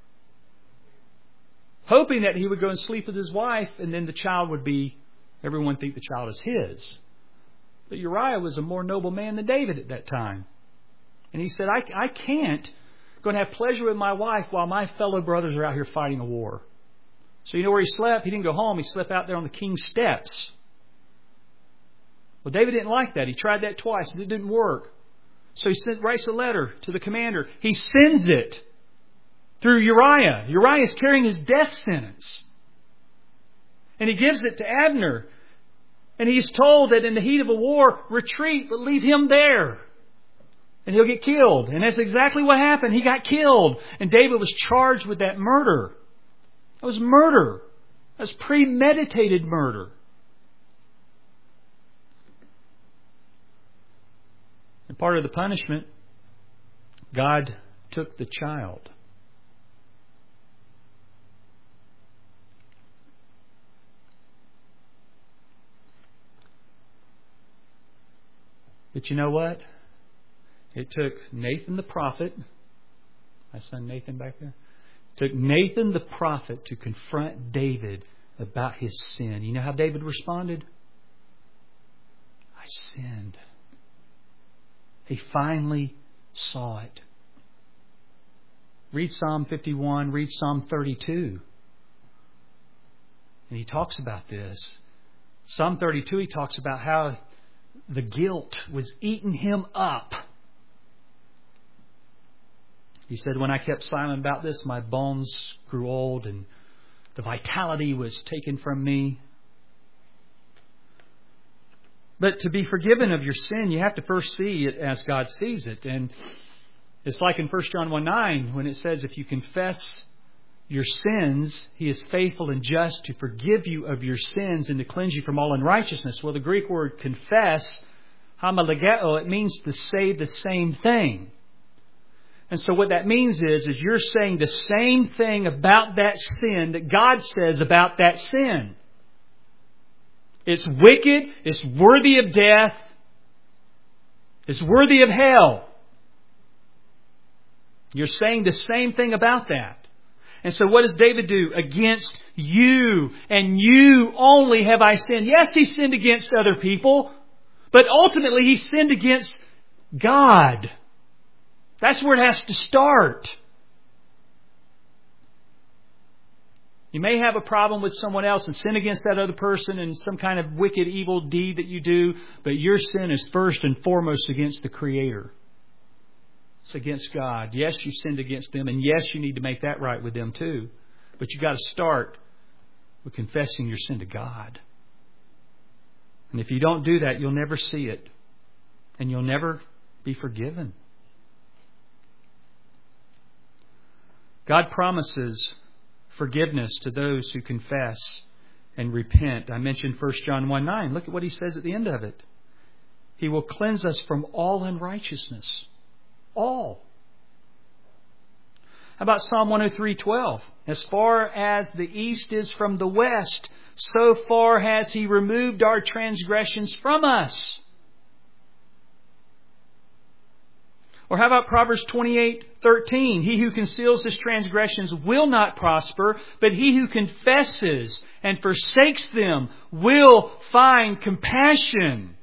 hoping that he would go and sleep with his wife, and then the child would be, everyone think the child is his. But Uriah was a more noble man than David at that time. And he said, I can't go and have pleasure with my wife while my fellow brothers are out here fighting a war. So you know where he slept? He didn't go home. He slept out there on the king's steps. Well, David didn't like that. He tried that twice. It didn't work. So he writes a letter to the commander. He sends it through Uriah. Uriah is carrying his death sentence. And he gives it to Abner. And he's told that in the heat of a war, retreat, but leave him there. And he'll get killed. And that's exactly what happened. He got killed. And David was charged with that murder. That was murder. That was premeditated murder. And part of the punishment, God took the child. But you know what? It took Nathan the prophet, my son Nathan back there, it took Nathan the prophet to confront David about his sin. You know how David responded? I sinned. He finally saw it. Read Psalm 51, read Psalm 32. And he talks about this. Psalm 32, he talks about how the guilt was eating him up. He said, when I kept silent about this, my bones grew old and the vitality was taken from me. But to be forgiven of your sin, you have to first see it as God sees it. And it's like in 1 John 1:9 when it says, if you confess your sins, He is faithful and just to forgive you of your sins and to cleanse you from all unrighteousness. Well, the Greek word confess, homilegeo, it means to say the same thing. And so what that means is you're saying the same thing about that sin that God says about that sin. It's wicked. It's worthy of death. It's worthy of hell. You're saying the same thing about that. And so what does David do? Against you and you only have I sinned. Yes, he sinned against other people, but ultimately he sinned against God. That's where it has to start. You may have a problem with someone else and sin against that other person in some kind of wicked, evil deed that you do, but your sin is first and foremost against the Creator. It's against God. Yes, you sinned against them, and yes, you need to make that right with them too. But you've got to start with confessing your sin to God. And if you don't do that, you'll never see it. And you'll never be forgiven. God promises forgiveness to those who confess and repent. I mentioned 1 John 1:9. Look at what he says at the end of it. He will cleanse us from all unrighteousness. All. How about Psalm 103:12? As far as the east is from the west, so far has He removed our transgressions from us. Or how about Proverbs 28:13? He who conceals his transgressions will not prosper, but he who confesses and forsakes them will find compassion.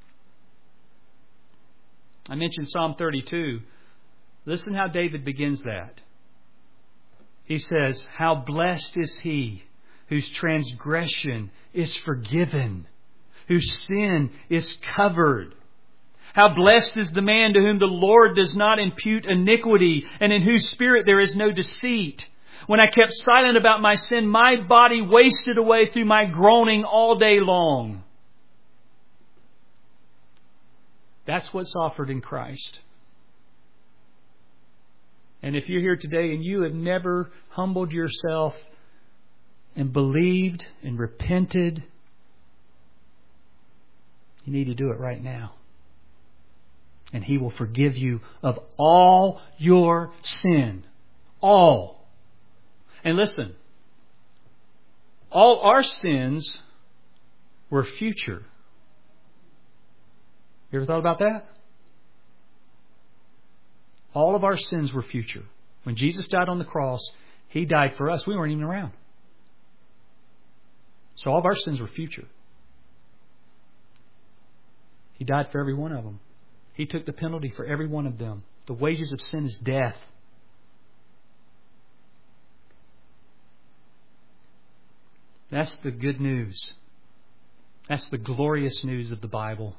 I mentioned Psalm 32. Listen how David begins that. He says, how blessed is he whose transgression is forgiven, whose sin is covered. How blessed is the man to whom the Lord does not impute iniquity, and in whose spirit there is no deceit. When I kept silent about my sin, my body wasted away through my groaning all day long. That's what's offered in Christ. And if you're here today and you have never humbled yourself and believed and repented, you need to do it right now. And He will forgive you of all your sin. All. And listen, all our sins were future. You ever thought about that? All of our sins were future. When Jesus died on the cross, He died for us. We weren't even around. So all of our sins were future. He died for every one of them. He took the penalty for every one of them. The wages of sin is death. That's the good news. That's the glorious news of the Bible.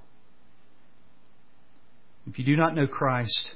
If you do not know Christ,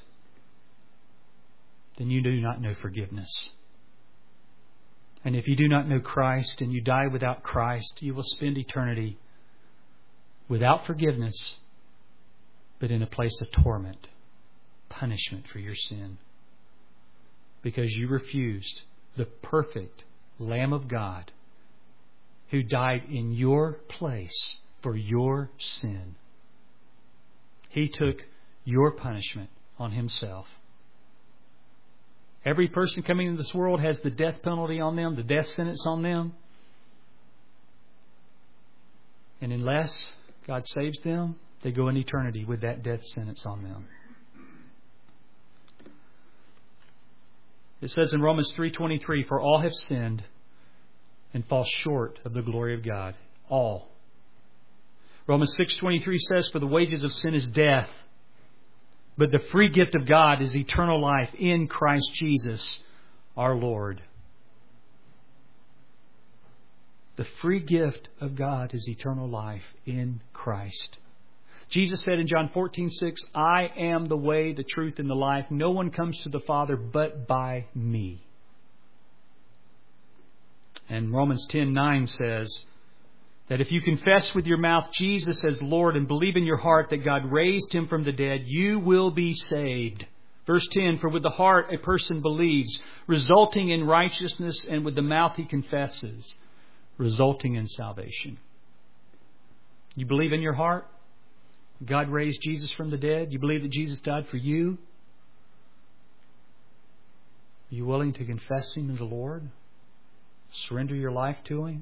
then you do not know forgiveness. And if you do not know Christ and you die without Christ, you will spend eternity without forgiveness, but in a place of torment, punishment for your sin. Because you refused the perfect Lamb of God who died in your place for your sin. He took your punishment on Himself. Every person coming into this world has the death penalty on them, the death sentence on them. And unless God saves them, they go in eternity with that death sentence on them. It says in Romans 3:23, "For all have sinned and fall short of the glory of God." All. Romans 6:23 says, "For the wages of sin is death, but the free gift of God is eternal life in Christ Jesus our Lord." The free gift of God is eternal life in Christ. Jesus said in John 14:6, "I am the way, the truth, and the life. No one comes to the Father but by me." And Romans 10:9 says that if you confess with your mouth Jesus as Lord and believe in your heart that God raised Him from the dead, you will be saved. Verse 10, "For with the heart a person believes, resulting in righteousness, and with the mouth he confesses, resulting in salvation." You believe in your heart God raised Jesus from the dead? You believe that Jesus died for you? Are you willing to confess Him as the Lord? Surrender your life to Him?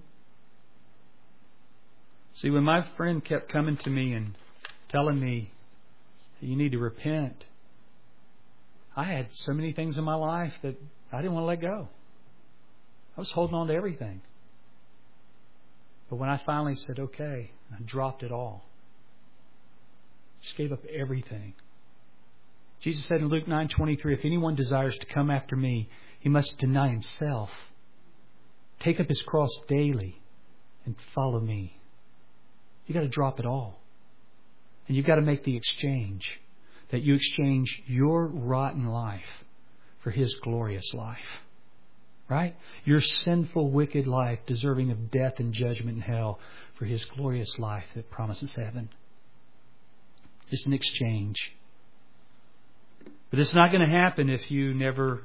See, when my friend kept coming to me and telling me, "You need to repent," I had so many things in my life that I didn't want to let go. I was holding on to everything. But when I finally said, "Okay," I dropped it all. Just gave up everything. Jesus said in Luke 9:23, "If anyone desires to come after me, he must deny himself, take up his cross daily, and follow me." You've got to drop it all. And you've got to make the exchange. That you exchange your rotten life for His glorious life. Right? Your sinful, wicked life, deserving of death and judgment and hell, for His glorious life that promises heaven. It's an exchange. But it's not going to happen if you never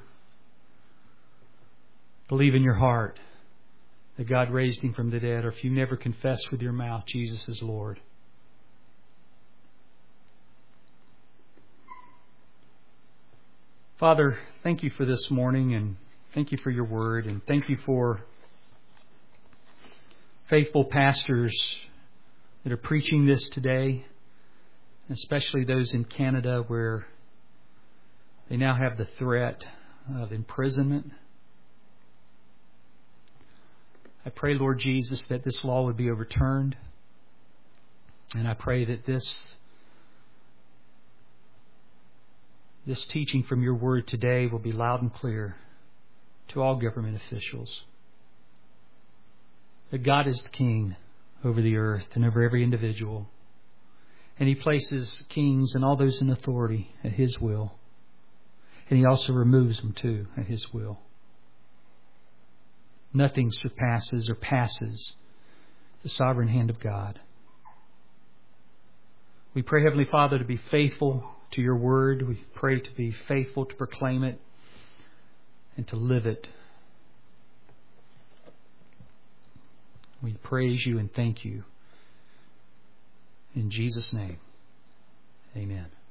believe in your heart that God raised Him from the dead, or if you never confess with your mouth Jesus is Lord. Father, thank You for this morning, and thank You for Your Word, and thank You for faithful pastors that are preaching this today, especially those in Canada where they now have the threat of imprisonment. I pray, Lord Jesus, that this law would be overturned. And I pray that this teaching from Your Word today will be loud and clear to all government officials. That God is the King over the earth and over every individual. And He places kings and all those in authority at His will. And He also removes them too at His will. Nothing surpasses or passes the sovereign hand of God. We pray, Heavenly Father, to be faithful to Your Word. We pray to be faithful to proclaim it. and to live it. We praise You and thank You. In Jesus' name, amen.